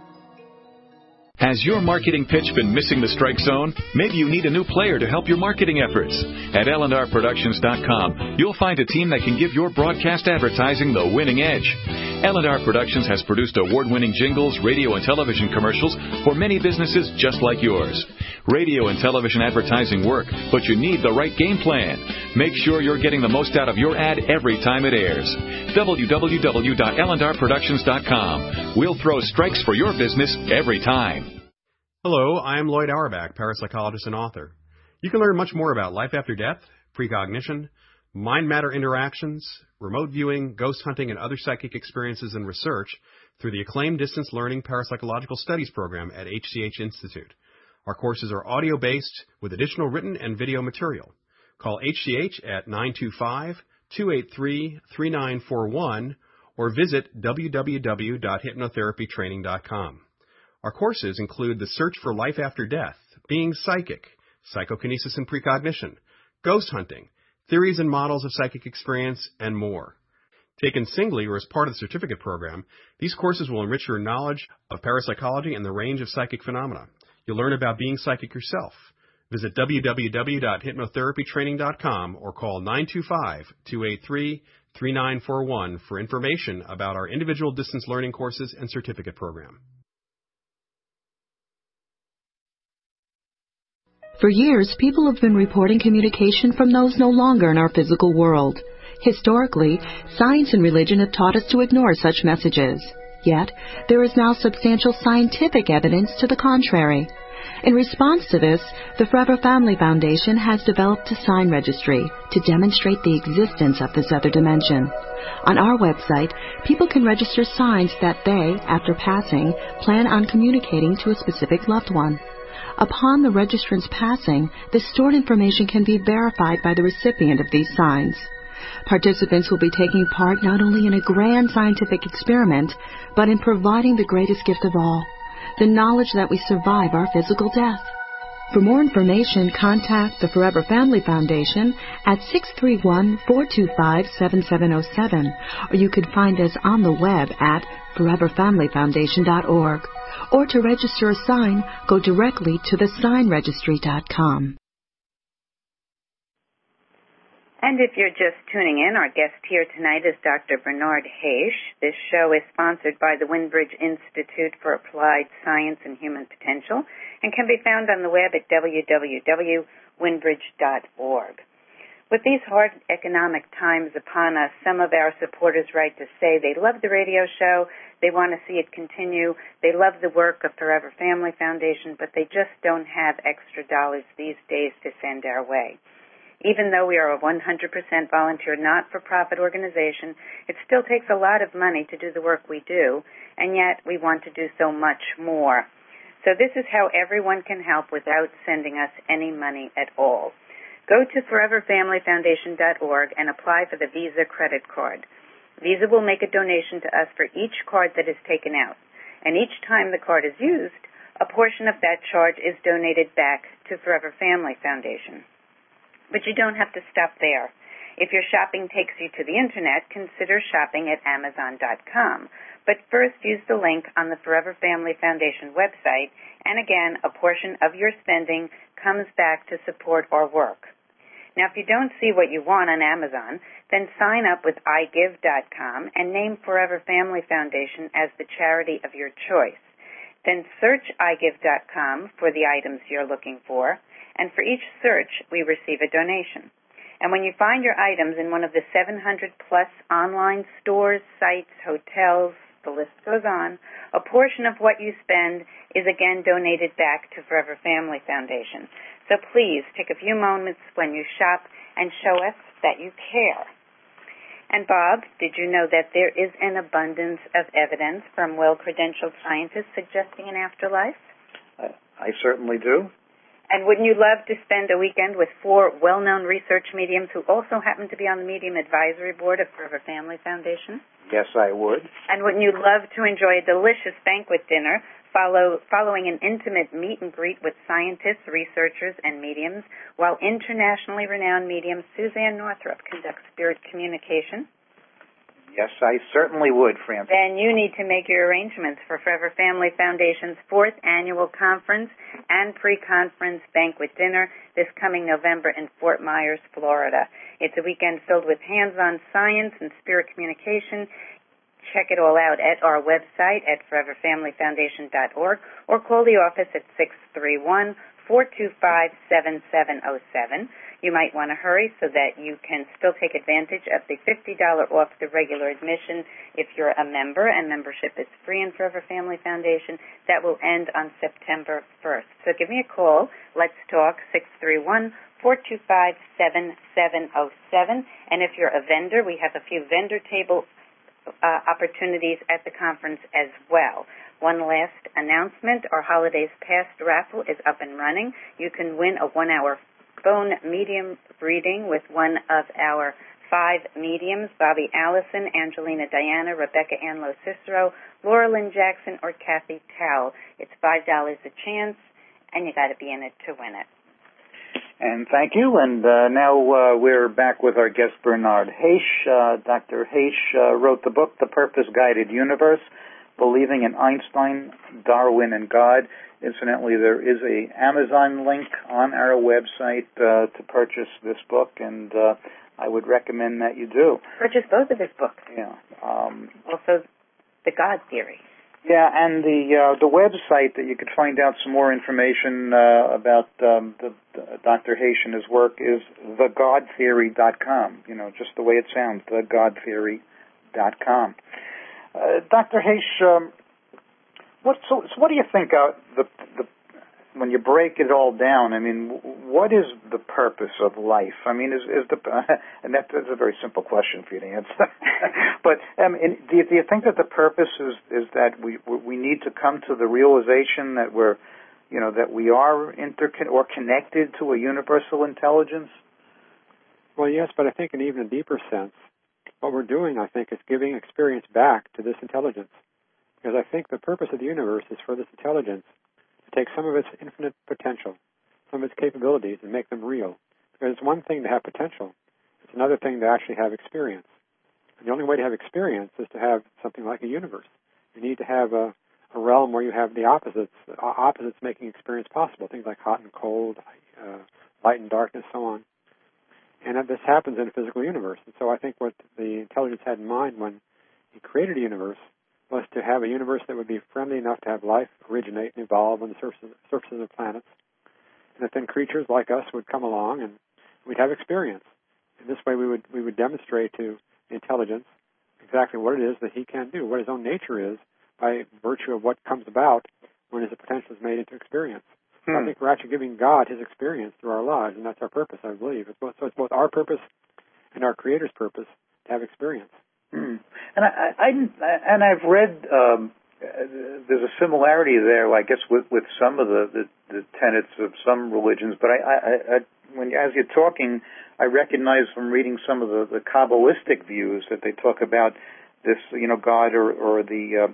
Speaker 9: Has your marketing pitch been missing the strike zone? Maybe you need a new player to help your marketing efforts. At L and R Productions dot com, you'll find a team that can give your broadcast advertising the winning edge. L and R Productions has produced award-winning jingles, radio and television commercials for many businesses just like yours. Radio and television advertising work, but you need the right game plan. Make sure you're getting the most out of your ad every time it airs. w w w dot L and R Productions dot com. We'll throw strikes for your business every time.
Speaker 10: Hello, I am Lloyd Auerbach, parapsychologist and author. You can learn much more about life after death, precognition, mind-matter interactions, remote viewing, ghost hunting, and other psychic experiences and research through the acclaimed Distance Learning Parapsychological Studies program at H C H Institute. Our courses are audio-based with additional written and video material. Call H C H at nine two five, two eight three, three nine four one or visit w w w dot hypnotherapy training dot com. Our courses include The Search for Life After Death, Being Psychic, Psychokinesis and Precognition, Ghost Hunting, Theories and Models of Psychic Experience, and more. Taken singly or as part of the certificate program, these courses will enrich your knowledge of parapsychology and the range of psychic phenomena. You'll learn about being psychic yourself. Visit w w w dot hypnotherapy training dot com or call nine two five, two eight three, three nine four one for information about our individual distance learning courses and certificate program.
Speaker 6: For years, people have been reporting communication from those no longer in our physical world. Historically, science and religion have taught us to ignore such messages. Yet, there is now substantial scientific evidence to the contrary. In response to this, the Forever Family Foundation has developed a sign registry to demonstrate the existence of this other dimension. On our website, people can register signs that they, after passing, plan on communicating to a specific loved one. Upon the registrant's passing, the stored information can be verified by the recipient of these signs. Participants will be taking part not only in a grand scientific experiment, but in providing the greatest gift of all, the knowledge that we survive our physical death. For more information, contact the Forever Family Foundation at six three one, four two five, seven seven zero seven, or you can find us on the web at forever family foundation dot org. Or to register a sign, go directly to the sign registry dot com.
Speaker 3: And if you're just tuning in, our guest here tonight is Doctor Bernard Haish. This show is sponsored by the Winbridge Institute for Applied Science and Human Potential and can be found on the web at w w w dot winbridge dot org. With these hard economic times upon us, some of our supporters write to say they love the radio show, they want to see it continue, they love the work of Forever Family Foundation, but they just don't have extra dollars these days to send our way. Even though we are a one hundred percent volunteer, not-for-profit organization, it still takes a lot of money to do the work we do, and yet we want to do so much more. So this is how everyone can help without sending us any money at all. Go to forever family foundation dot org and apply for the Visa credit card. Visa will make a donation to us for each card that is taken out, and each time the card is used, a portion of that charge is donated back to Forever Family Foundation. But you don't have to stop there. If your shopping takes you to the Internet, consider shopping at amazon dot com. But first, use the link on the Forever Family Foundation website, and again, a portion of your spending comes back to support our work. Now, if you don't see what you want on Amazon, then sign up with i give dot com and name Forever Family Foundation as the charity of your choice. Then search i give dot com for the items you're looking for, and for each search, we receive a donation. And when you find your items in one of the seven hundred plus online stores, sites, hotels, the list goes on, a portion of what you spend is again donated back to Forever Family Foundation. So please take a few moments when you shop and show us that you care. And Bob, did you know that there is an abundance of evidence from well-credentialed scientists suggesting an afterlife?
Speaker 4: I, I certainly do.
Speaker 3: And wouldn't you love to spend a weekend with four well-known research mediums who also happen to be on the Medium Advisory Board of Forever Family Foundation?
Speaker 4: Yes, I would.
Speaker 3: And wouldn't you love to enjoy a delicious banquet dinner follow, following an intimate meet and greet with scientists, researchers, and mediums, while internationally renowned medium Suzanne Northrup conducts spirit communication.
Speaker 4: Yes, I certainly would, Frances.
Speaker 3: Then you need to make your arrangements for Forever Family Foundation's fourth annual conference and pre-conference banquet dinner this coming November in Fort Myers, Florida. It's a weekend filled with hands-on science and spirit communication. Check it all out at our website at forever family foundation dot org or call the office at six three one, four two five, seven seven zero seven. You might want to hurry so that you can still take advantage of the fifty dollars off the regular admission if you're a member, and membership is free in Forever Family Foundation. That will end on September first. So give me a call. Let's talk, six three one, four two five, seven seven zero seven. And if you're a vendor, we have a few vendor table uh, opportunities at the conference as well. One last announcement, our Holidays Past raffle is up and running. You can win a one-hour phone medium reading with one of our five mediums, Bobby Allison, Angelina Diana, Rebecca Anlo Cicero, Laura Lynn Jackson, or Kathy Towle. It's five dollars a chance, and you got to be in it to win it.
Speaker 4: And thank you. And uh, now uh, we're back with our guest, Bernard Haish. Uh, Doctor Haish uh, wrote the book, The Purpose-Guided Universe, Believing in Einstein, Darwin, and God. Incidentally, there is a Amazon link on our website uh, to purchase this book, and uh, I would recommend that you do.
Speaker 3: Purchase both of his books.
Speaker 4: Yeah. Um,
Speaker 3: also, The God Theory.
Speaker 4: Yeah, and the uh, the website that you could find out some more information uh, about um, the, the Doctor Haish and his work is the god theory dot com. You know, just the way it sounds, the god theory dot com. Uh, Doctor Haish, um, what so, so what do you think? Uh, the the when you break it all down, I mean, what is the purpose of life? I mean, is is the and that, that's a very simple question for you to answer. But um, in, do, you, do you think that the purpose is is that we we need to come to the realization that we're, you know, that we are intercon or connected to a universal intelligence?
Speaker 8: Well, yes, but I think in even a deeper sense, what we're doing, I think, is giving experience back to this intelligence. Because I think the purpose of the universe is for this intelligence to take some of its infinite potential, some of its capabilities, and make them real. Because it's one thing to have potential. It's another thing to actually have experience. And the only way to have experience is to have something like a universe. You need to have a, a realm where you have the opposites, opposites making experience possible, things like hot and cold, uh, light and darkness, so on. And this happens in a physical universe. And so I think what the intelligence had in mind when he created a universe was to have a universe that would be friendly enough to have life originate and evolve on the surfaces, surfaces of planets. And that then creatures like us would come along and we'd have experience. In this way we would we would demonstrate to the intelligence exactly what it is that he can do, what his own nature is, by virtue of what comes about when his potential is made into experience. Hmm. So I think we're actually giving God his experience through our lives, and that's our purpose, I believe. It's both, so it's both our purpose and our Creator's purpose to have experience.
Speaker 4: Hmm. And I, I, and I've read um, there's a similarity there, I guess, with, with some of the, the, the tenets of some religions. But I, I, I, when as you're talking, I recognize from reading some of the, the Kabbalistic views that they talk about this, you know, God or, or the uh,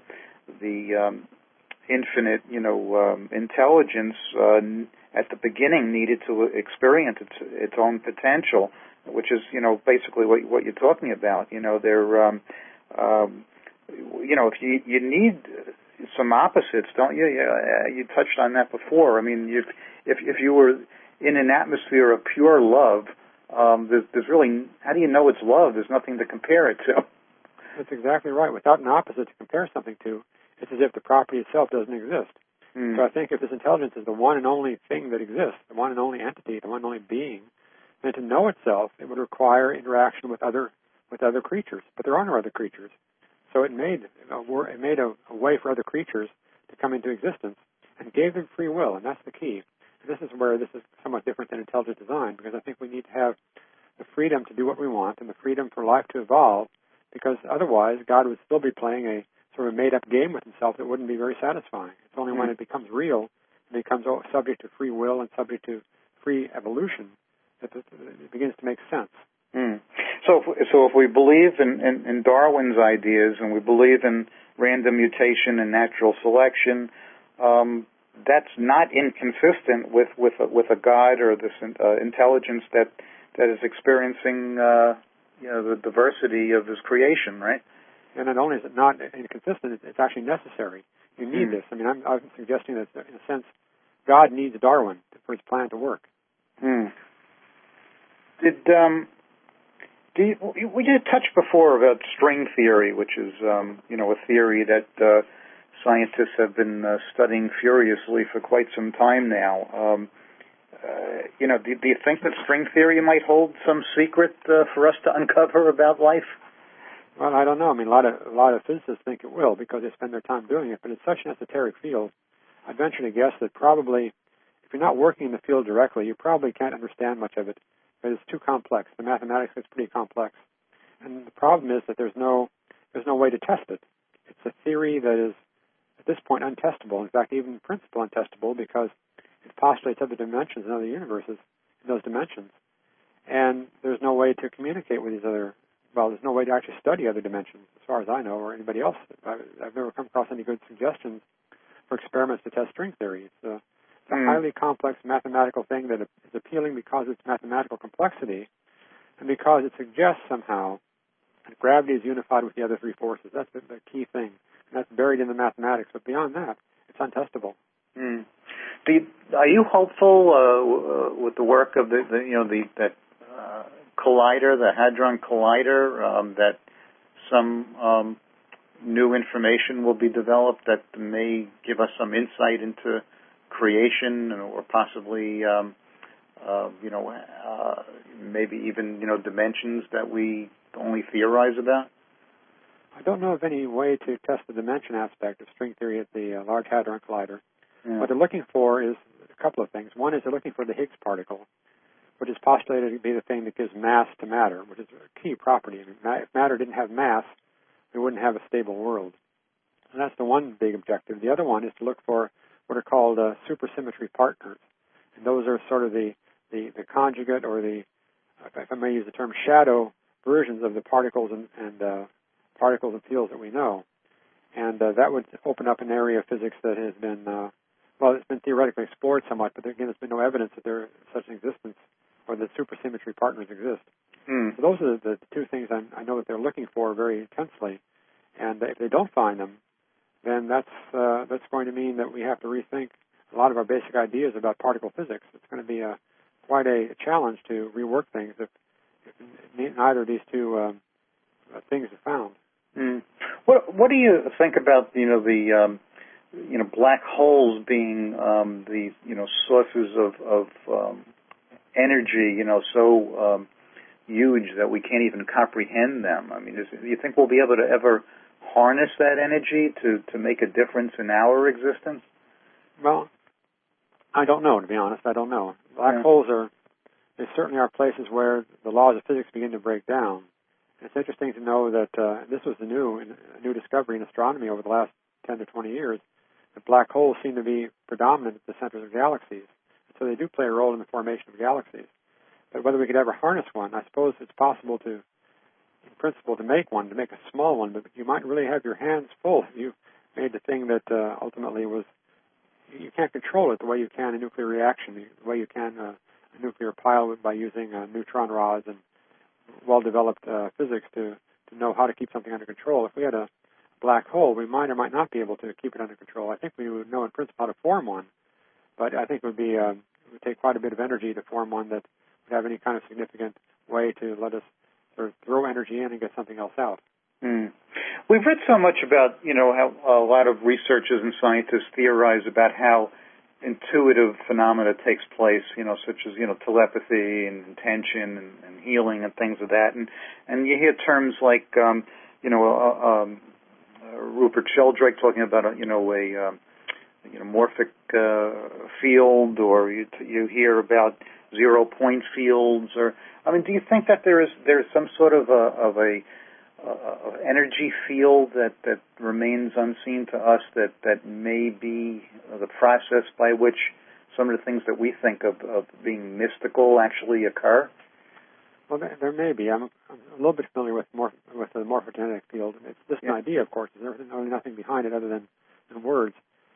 Speaker 4: the um, infinite, you know, um, intelligence uh, at the beginning needed to experience its its own potential, which is, you know, basically what what you're talking about. You know, they're, um, um, you know, if you you need some opposites, don't you? You, you touched on that before. I mean, if if if you were in an atmosphere of pure love, um, there's, there's really, how do you know it's love? There's nothing to compare it to.
Speaker 8: That's exactly right. Without an opposite to compare something to, it's as if the property itself doesn't exist. Mm. So I think if this intelligence is the one and only thing that exists, the one and only entity, the one and only being, then to know itself, it would require interaction with other with other creatures. But there are no other creatures. So it made a, it made a, a way for other creatures to come into existence and gave them free will, and that's the key. And this is where this is somewhat different than intelligent design, because I think we need to have the freedom to do what we want and the freedom for life to evolve, because otherwise God would still be playing a sort of made-up game with himself that wouldn't be very satisfying. It's only mm. when it becomes real and becomes subject to free will and subject to free evolution that it begins to make sense.
Speaker 4: Mm. So, if, so if we believe in, in, in Darwin's ideas and we believe in random mutation and natural selection, um, that's not inconsistent with with a, with a God or this uh, intelligence that that is experiencing uh, you know the diversity of His creation, right?
Speaker 8: And not only is it not inconsistent, it's actually necessary. You need
Speaker 4: Hmm.
Speaker 8: this. I mean, I'm, I'm suggesting that, in a sense, God needs Darwin for his plan to work.
Speaker 4: Hmm. Did um, do you, we did touch before about string theory, which is um, you know a theory that uh, scientists have been uh, studying furiously for quite some time now. Um, uh, you know, do, do you think that string theory might hold some secret uh, for us to uncover about life?
Speaker 8: Well, I don't know. I mean, a lot of a lot of physicists think it will because they spend their time doing it. But it's such an esoteric field. I'd venture to guess that probably, if you're not working in the field directly, you probably can't understand much of it. Because it's too complex. The mathematics is pretty complex, and the problem is that there's no there's no way to test it. It's a theory that is at this point untestable. In fact, even in principle untestable because it postulates other dimensions and other universes in those dimensions, and there's no way to communicate with these other. Well, there's no way to actually study other dimensions, as far as I know, or anybody else. I've, I've never come across any good suggestions for experiments to test string theory. It's a, it's a mm. highly complex mathematical thing that is appealing because of its mathematical complexity and because it suggests somehow that gravity is unified with the other three forces. That's the, the key thing, and that's buried in the mathematics. But beyond that, it's untestable.
Speaker 4: Mm. Do you, are you hopeful uh, with the work of the, the you know the that uh, collider, the Hadron Collider, um, that some um, new information will be developed that may give us some insight into creation or possibly, um, uh, you know, uh, maybe even, you know, dimensions that we only theorize about?
Speaker 8: I don't know of any way to test the dimension aspect of string theory at the uh, Large Hadron Collider. Yeah. What they're looking for is a couple of things. One is they're looking for the Higgs particle, which is postulated to be the thing that gives mass to matter, which is a key property. I mean, if matter didn't have mass, we wouldn't have a stable world. And that's the one big objective. The other one is to look for what are called uh, supersymmetry partners. And those are sort of the, the, the conjugate or the, if I may use the term, shadow versions of the particles and, and uh, particles and fields that we know. And uh, that would open up an area of physics that has been, uh, well, it's been theoretically explored somewhat, but again, there's been no evidence that there is such an existence or that supersymmetry partners exist.
Speaker 4: Mm.
Speaker 8: So those are the, the two things I'm, I know that they're looking for very intensely. And if they don't find them, then that's uh, that's going to mean that we have to rethink a lot of our basic ideas about particle physics. It's going to be a, quite a challenge to rework things if, if neither of these two um, uh, things are found.
Speaker 4: Mm. What What do you think about you know the um, you know black holes being um, the you know sources of of um, energy you know so um, huge that we can't even comprehend them? I mean, is, do you think we'll be able to ever harness that energy to, to make a difference in our existence?
Speaker 8: Well, I don't know, to be honest. I don't know. Black
Speaker 4: yeah.
Speaker 8: holes are, they certainly are places where the laws of physics begin to break down. And it's interesting to know that uh, this was a new, a new discovery in astronomy over the last ten to twenty years, that black holes seem to be predominant at the centers of galaxies. So they do play a role in the formation of galaxies. But whether we could ever harness one, I suppose it's possible to, in principle, to make one, to make a small one, but you might really have your hands full if you made the thing that uh, ultimately was, you can't control it the way you can a nuclear reaction, the way you can uh, a nuclear pile by using uh, neutron rods and well-developed uh, physics to, to know how to keep something under control. If we had a black hole, we might or might not be able to keep it under control. I think we would know in principle how to form one, but I think it would be uh, it would take quite a bit of energy to form one that would have any kind of significant way to let us sort of throw energy in and get something else out.
Speaker 4: Mm. We've read so much about, you know, how a lot of researchers and scientists theorize about how intuitive phenomena takes place, you know, such as, you know, telepathy and intention and, and healing and things of that. And, and you hear terms like, um, you know, uh, um, uh, Rupert Sheldrake talking about, a, you know, a, um, you know, morphic uh, field, or you, you hear about zero-point fields, or I mean, do you think that there is there is some sort of a of a uh, energy field that, that remains unseen to us that, that may be the process by which some of the things that we think of, of being mystical actually occur?
Speaker 8: Well, there, there may be. I'm, I'm a little bit familiar with morph, with the morphogenetic field. It's just yeah. an idea, of course. There's really nothing behind it other than, than words.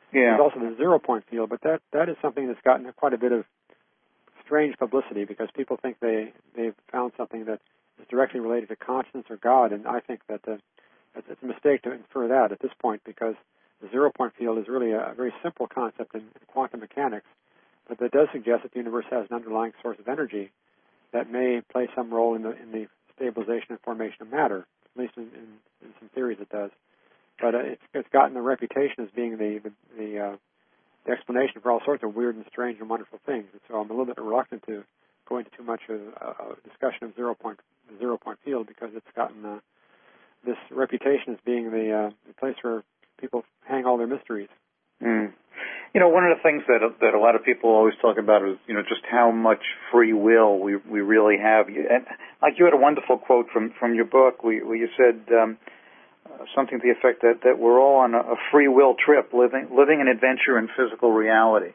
Speaker 4: Yeah.
Speaker 8: There's also the zero-point field, but that, that is something that's gotten quite a bit of strange publicity because people think they, they've found something that is directly related to consciousness or God, and I think that uh, it's a mistake to infer that at this point because the zero-point field is really a, a very simple concept in, in quantum mechanics, but that does suggest that the universe has an underlying source of energy that may play some role in the, in the stabilization and formation of matter. At least in, in, in some theories it does. But uh, it's, it's gotten a reputation as being the the, the, uh, the explanation for all sorts of weird and strange and wonderful things. And so I'm a little bit reluctant to go into too much of a, a discussion of zero point the zero point field because it's gotten uh, this reputation as being the, uh, the place where people hang all their mysteries.
Speaker 4: Mm. You know, one of the things that that a lot of people always talk about is, you know, just how much free will we we really have. And like you had a wonderful quote from, from your book where, where you said um, uh, something to the effect that, that we're all on a, a free will trip, living living an adventure in physical reality.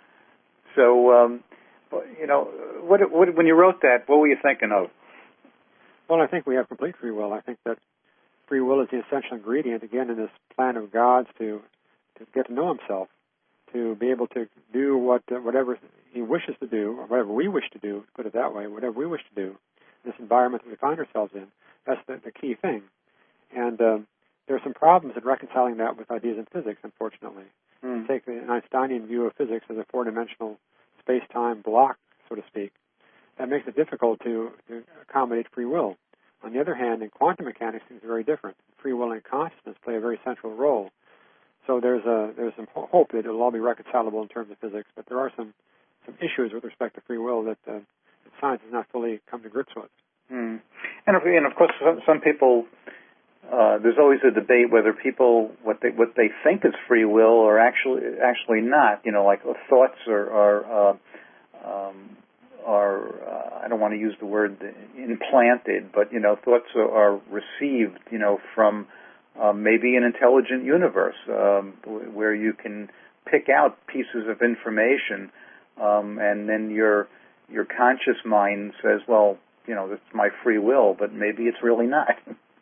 Speaker 4: So, um, you know, what, what, when you wrote that, what were you thinking of?
Speaker 8: Well, I think we have complete free will. I think that free will is the essential ingredient, again, in this plan of God's to to get to know himself, to be able to do what uh, whatever he wishes to do, or whatever we wish to do, to put it that way, whatever we wish to do, this environment that we find ourselves in, that's the, the key thing. And um, there are some problems in reconciling that with ideas in physics, unfortunately. Mm. Take the Einsteinian view of physics as a four-dimensional space-time block, so to speak. That makes it difficult to, to accommodate free will. On the other hand, in quantum mechanics, things are very different. Free will and consciousness play a very central role. So there's a there's some hope that it'll all be reconcilable in terms of physics, but there are some, some issues with respect to free will that, uh, that science has not fully come to grips with.
Speaker 4: Mm. And, of, and of course, some, some people, uh, there's always a debate whether people what they what they think is free will are actually actually not. You know, like thoughts are are uh, um, are uh, I don't want to use the word implanted, but you know, thoughts are, are received. You know, from Um, maybe an intelligent universe um, where you can pick out pieces of information, um, and then your your conscious mind says, "Well, you know, that's my free will," but maybe it's really not.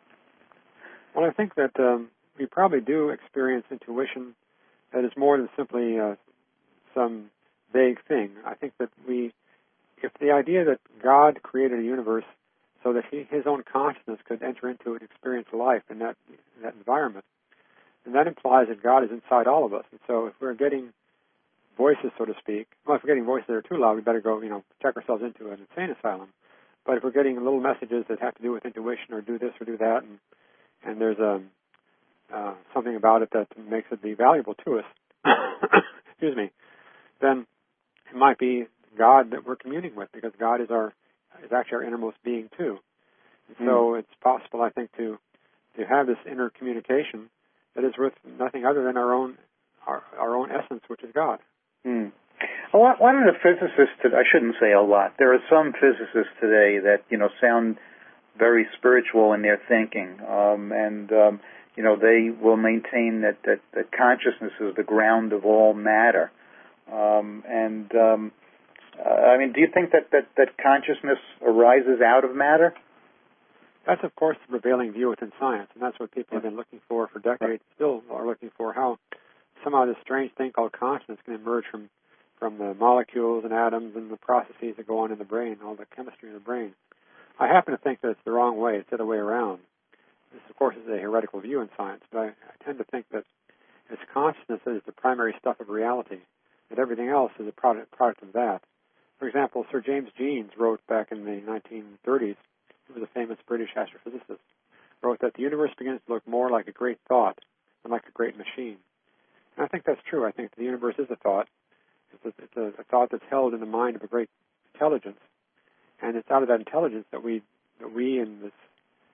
Speaker 8: Well, I think that um, we probably do experience intuition that is more than simply uh, some vague thing. I think that we, if the idea that God created a universe so that he, his own consciousness could enter into and experience life in that in that environment. And that implies that God is inside all of us. And so if we're getting voices, so to speak, well, if we're getting voices that are too loud, we better go, you know, check ourselves into an insane asylum. But if we're getting little messages that have to do with intuition or do this or do that, and, and there's a, uh, something about it that makes it be valuable to us, excuse me, then it might be God that we're communing with, because God is our is actually our innermost being too. And so mm. it's possible, I think, to to have this inner communication that is with nothing other than our own our, our own essence, which is God.
Speaker 4: Mm. A lot, a lot of the physicists, I shouldn't say a lot, there are some physicists today that, you know, sound very spiritual in their thinking, um, and, um, you know, they will maintain that, that, that consciousness is the ground of all matter. Um, and, um, Uh, I mean, do you think that, that, that consciousness arises out of matter?
Speaker 8: That's, of course, the prevailing view within science, and that's what people have been looking for for decades, still are looking for, how somehow this strange thing called consciousness can emerge from, from the molecules and atoms and the processes that go on in the brain, all the chemistry in the brain. I happen to think that it's the wrong way. It's the other way around. This, of course, is a heretical view in science, but I, I tend to think that it's consciousness that is the primary stuff of reality, that everything else is a product, product of that. For example, Sir James Jeans wrote back in the nineteen thirties, he was a famous British astrophysicist, wrote that the universe begins to look more like a great thought than like a great machine. And I think that's true. I think the universe is a thought. It's, a, it's a, a thought that's held in the mind of a great intelligence. And it's out of that intelligence that we that we and, this,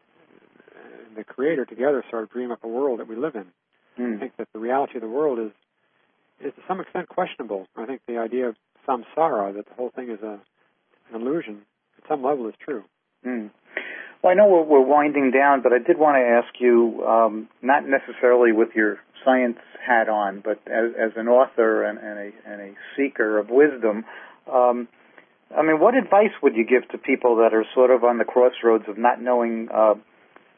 Speaker 8: and the Creator together sort of dream up a world that we live in. Mm. I think that the reality of the world is, is to some extent questionable. I think the idea of samsara, that the whole thing is a, an illusion, at some level is true.
Speaker 4: Mm. Well, I know we're, we're winding down, but I did want to ask you, um, not necessarily with your science hat on, but as, as an author and, and, a, and a seeker of wisdom, um, I mean, what advice would you give to people that are sort of on the crossroads of not knowing uh,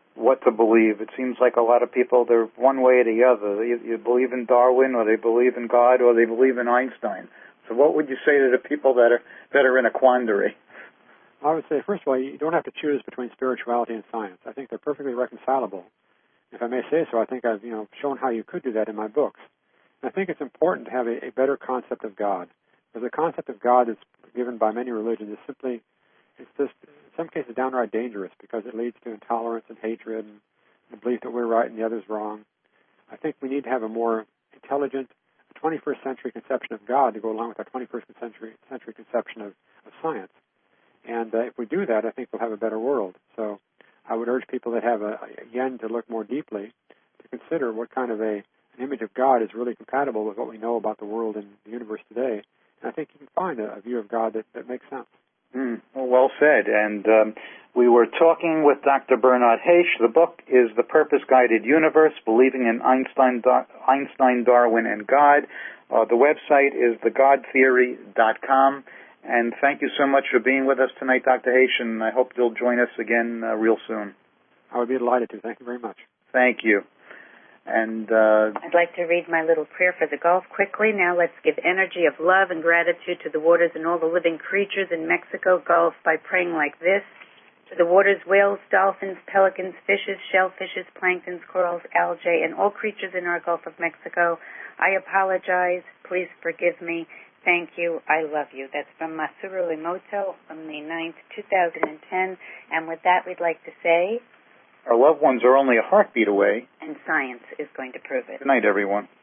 Speaker 4: what to believe. It seems like a lot of people, they're one way or the other. You, you believe in Darwin, or they believe in God, or they believe in Einstein. So what would you say to the people that are that are in a quandary?
Speaker 8: I would say, first of all, you don't have to choose between spirituality and science. I think they're perfectly reconcilable. If I may say so, I think I've you know shown how you could do that in my books. And I think it's important to have a, a better concept of God. Because the concept of God that's given by many religions is simply, it's just, in some cases, downright dangerous because it leads to intolerance and hatred and the belief that we're right and the other's wrong. I think we need to have a more intelligent, twenty-first century conception of God to go along with our twenty-first century, century conception of, of science. And uh, if we do that, I think we'll have a better world. So I would urge people that have, a, again, to look more deeply to consider what kind of a, an image of God is really compatible with what we know about the world and the universe today. And I think you can find a, a view of God that, that makes sense.
Speaker 4: Mm, well, well said. And um, we were talking with Doctor Bernard Haish. The book is The Purpose-Guided Universe, Believing in Einstein, Einstein, Darwin, and God. Uh, the website is the god theory dot com. And thank you so much for being with us tonight, Doctor Haish, and I hope you'll join us again uh, real soon.
Speaker 8: I would be delighted to. Thank you very much.
Speaker 4: Thank you. And uh,
Speaker 3: I'd like to read my little prayer for the Gulf quickly. Now let's give energy of love and gratitude to the waters and all the living creatures in Mexico Gulf by praying like this. To the waters, whales, dolphins, pelicans, fishes, shellfishes, planktons, corals, algae, and all creatures in our Gulf of Mexico, I apologize. Please forgive me. Thank you. I love you. That's from Masaru Emoto from May ninth, two thousand ten. And with that, we'd like to say,
Speaker 4: our loved ones are only a heartbeat away.
Speaker 3: And science is going to prove it.
Speaker 4: Good night, everyone.